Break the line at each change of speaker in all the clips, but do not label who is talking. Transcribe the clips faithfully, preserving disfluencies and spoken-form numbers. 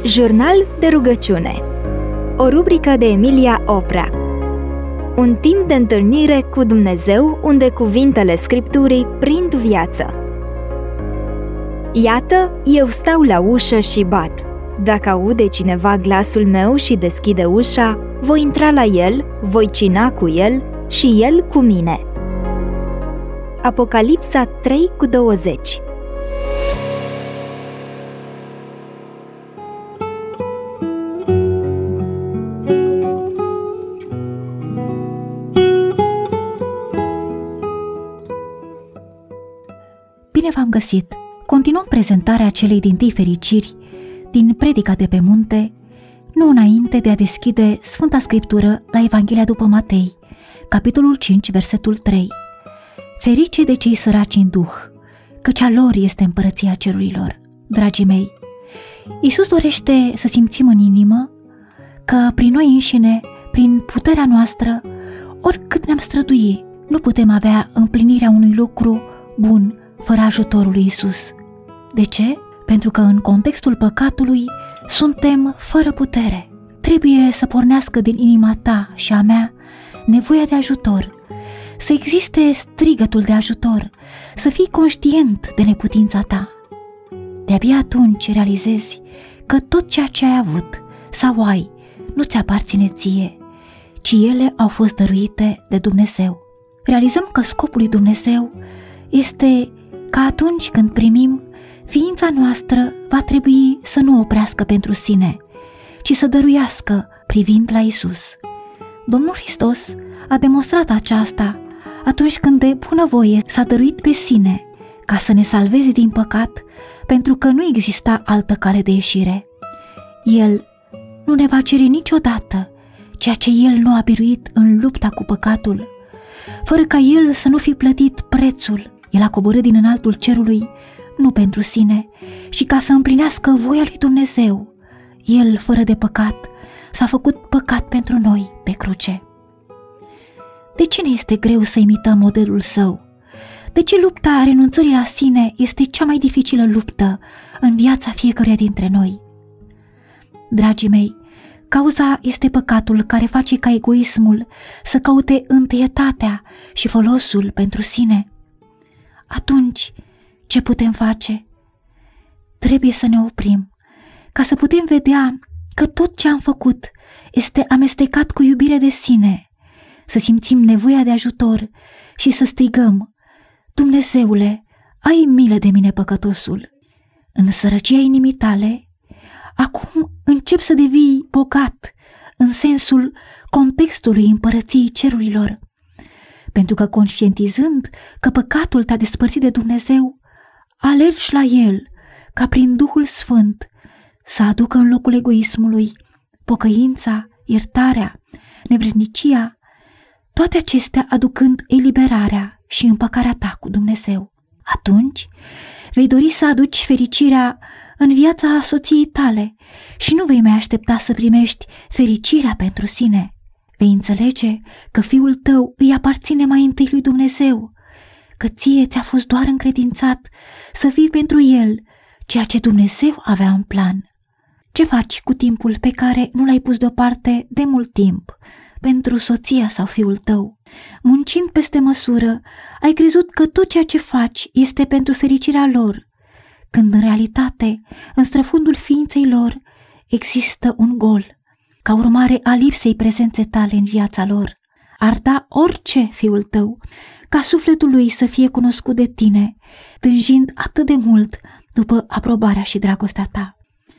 Jurnal de rugăciune. O rubrică de Emilia Oprea. Un timp de întâlnire cu Dumnezeu unde cuvintele Scripturii prind viață. Iată, eu stau la ușă și bat. Dacă aude cineva glasul meu și deschide ușa, voi intra la el, voi cina cu el și el cu mine. Apocalipsa trei cu douăzeci.
Bine v-am găsit! Continuăm prezentarea celei dintâi fericiri din Predica de pe munte, nu înainte de a deschide Sfânta Scriptură la Evanghelia după Matei, capitolul cinci, versetul trei. Ferice de cei săraci în duh, căci a lor este împărăția cerurilor. Dragii mei, Iisus dorește să simțim în inimă că prin noi înșine, prin puterea noastră, oricât ne-am strădui, nu putem avea împlinirea unui lucru bun fără ajutorul lui Iisus. De ce? Pentru că în contextul păcatului suntem fără putere. Trebuie să pornească din inima ta și a mea nevoia de ajutor, să existe strigătul de ajutor, să fii conștient de neputința ta. De-abia atunci realizezi că tot ceea ce ai avut sau ai nu ți aparține ție, ci ele au fost dăruite de Dumnezeu. Realizăm că scopul lui Dumnezeu este că atunci când primim, ființa noastră va trebui să nu oprească pentru sine, ci să dăruiască privind la Iisus. Domnul Hristos a demonstrat aceasta atunci când de bunăvoie s-a dăruit pe sine ca să ne salveze din păcat, pentru că nu exista altă cale de ieșire. El nu ne va cere niciodată ceea ce El nu a biruit în lupta cu păcatul, fără ca El să nu fi plătit prețul. El a coborât din înaltul cerului nu pentru sine, și ca să împlinească voia lui Dumnezeu. El, fără de păcat, s-a făcut păcat pentru noi pe cruce. De ce ne este greu să imităm modelul său? De ce lupta renunțării la sine este cea mai dificilă luptă în viața fiecăruia dintre noi? Dragii mei, cauza este păcatul care face ca egoismul să caute întâietatea și folosul pentru sine. Atunci, ce putem face? Trebuie să ne oprim, ca să putem vedea că tot ce am făcut este amestecat cu iubire de sine, să simțim nevoia de ajutor și să strigăm: Dumnezeule, ai milă de mine, păcătosul. În sărăcia inimii tale, acum încep să devii bogat în sensul contextului împărăției cerurilor, pentru că conștientizând că păcatul te-a despărțit de Dumnezeu, alergi la El ca prin Duhul Sfânt să aducă în locul egoismului pocăința, iertarea, nevrednicia, toate acestea aducând eliberarea și împăcarea ta cu Dumnezeu. Atunci vei dori să aduci fericirea în viața soției tale și nu vei mai aștepta să primești fericirea pentru sine. Vei înțelege că fiul tău îi aparține mai întâi lui Dumnezeu, că ție ți-a fost doar încredințat să fii pentru el ceea ce Dumnezeu avea în plan. Ce faci cu timpul pe care nu l-ai pus deoparte de mult timp pentru soția sau fiul tău? Muncind peste măsură, ai crezut că tot ceea ce faci este pentru fericirea lor, când în realitate, în străfundul ființei lor, există un gol, ca urmare a lipsei prezenței tale în viața lor. Ar da orice fiul tău ca sufletul lui să fie cunoscut de tine, tânjind atât de mult după aprobarea și dragostea ta.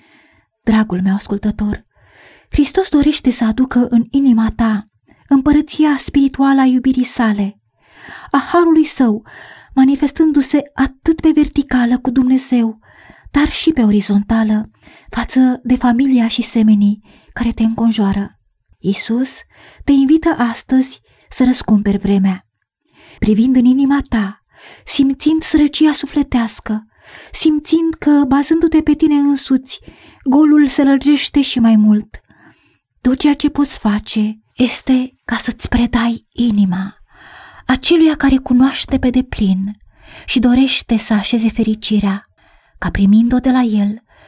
Dragul meu ascultător, Hristos dorește să aducă în inima ta împărăția spirituală a iubirii sale, a harului său, manifestându-se atât pe verticală cu Dumnezeu, dar și pe orizontală față de familia și semenii care te înconjoară. Iisus te invită astăzi să răscumperi vremea. Privind în inima ta, simțind sărăcia sufletească, simțind că, bazându-te pe tine însuți, golul se lărgește și mai mult, tot ceea ce poți face este ca să-ți predai inima aceluia care cunoaște pe deplin și dorește să așeze fericirea, ca primind-o de la el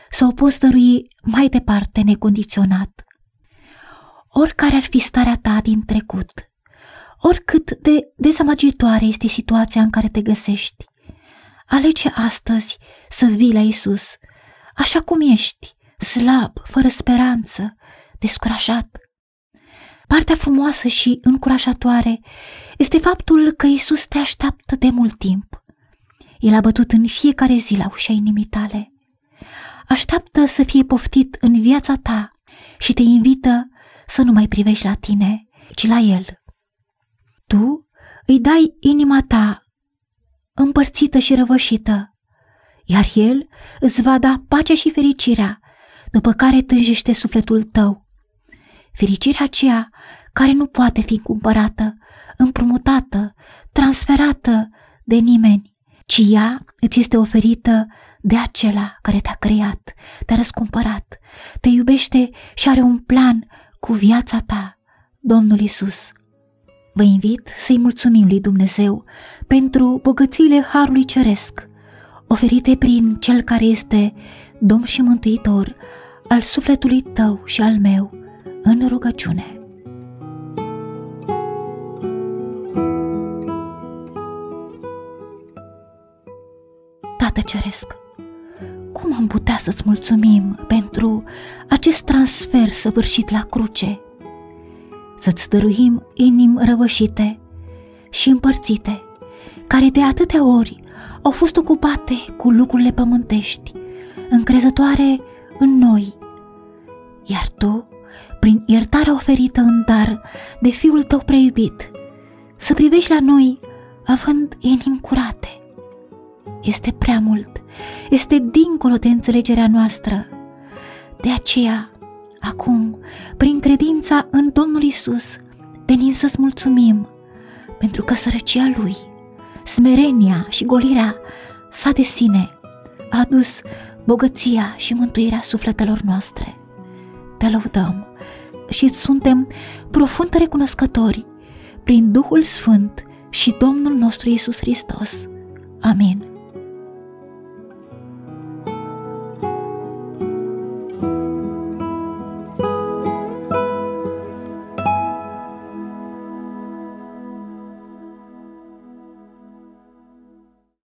să o poți dărui mai departe necondiționat. Oricare ar fi starea ta din trecut, oricât de dezamăgitoare este situația în care te găsești, alege astăzi să vii la Iisus, așa cum ești, slab, fără speranță, descurajat. Partea frumoasă și încurajatoare este faptul că Iisus te așteaptă de mult timp. El a bătut în fiecare zi la ușa inimii tale. Așteaptă să fie poftit în viața ta și te invită să nu mai privești la tine, ci la El. Tu îi dai inima ta împărțită și răvășită, iar El îți va da pacea și fericirea după care tânjește sufletul tău. Fericirea aceea care nu poate fi cumpărată, împrumutată, transferată de nimeni, ci ea îți este oferită de acela care te-a creat, te-a răscumpărat, te iubește și are un plan cu viața ta, Domnul Iisus. Vă invit să-i mulțumim lui Dumnezeu pentru bogățiile Harului Ceresc, oferite prin Cel care este Domn și Mântuitor al sufletului tău și al meu, în rugăciune. Tată Ceresc, cum am putea să-ți mulțumim pentru acest transfer săvârșit la cruce? Să-ți dăruim inimi răvășite și împărțite, care de atâtea ori au fost ocupate cu lucrurile pământești, încrezătoare în noi, iar Tu, prin iertarea oferită în dar de Fiul Tău preiubit, să privești la noi având inimi curate. Este prea mult, este dincolo de înțelegerea noastră. De aceea, acum, prin credința în Domnul Iisus, venim să-ți mulțumim, pentru că sărăcia Lui, smerenia și golirea sa de sine a adus bogăția și mântuirea sufletelor noastre. Te lăudăm și îți suntem profund recunoscători prin Duhul Sfânt și Domnul nostru Iisus Hristos. Amin.